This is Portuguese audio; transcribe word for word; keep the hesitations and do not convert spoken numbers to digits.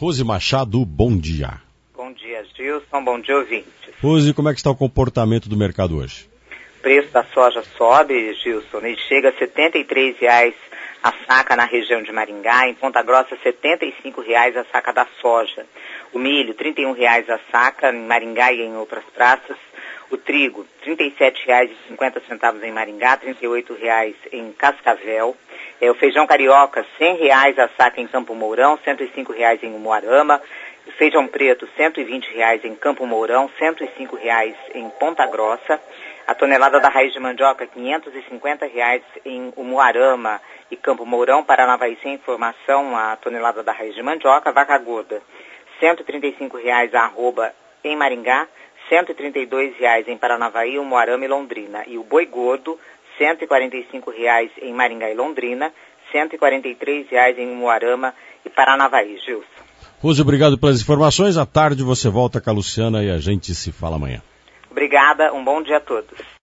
Rose Machado, bom dia. Bom dia, Gilson. Bom dia, ouvintes. Rose, como é que está o comportamento do mercado hoje? O preço da soja sobe, Gilson, e chega a setenta e três reais a saca na região de Maringá. Em Ponta Grossa, setenta e cinco reais a saca da soja. O milho, trinta e um reais a saca em Maringá e em outras praças. O trigo, trinta e sete reais e cinquenta centavos em Maringá, trinta e oito reais em Cascavel. É, o feijão carioca, cem reais a saca em Campo Mourão, cento e cinco reais em Umuarama. O feijão preto, cento e vinte reais em Campo Mourão, cento e cinco reais em Ponta Grossa. A tonelada da raiz de mandioca, quinhentos e cinquenta reais em Umuarama e Campo Mourão. Paranavaí sem informação, a tonelada da raiz de mandioca. Vaca gorda, cento e trinta e cinco reais a arroba em Maringá, cento e trinta e dois reais em Paranavaí, Umuarama e Londrina. E o boi gordo, cento e quarenta e cinco reais em Maringá e Londrina, cento e quarenta e três reais em Umuarama e Paranavaí. Gilson. Rose, obrigado pelas informações. À tarde você volta com a Luciana e a gente se fala amanhã. Obrigada, um bom dia a todos.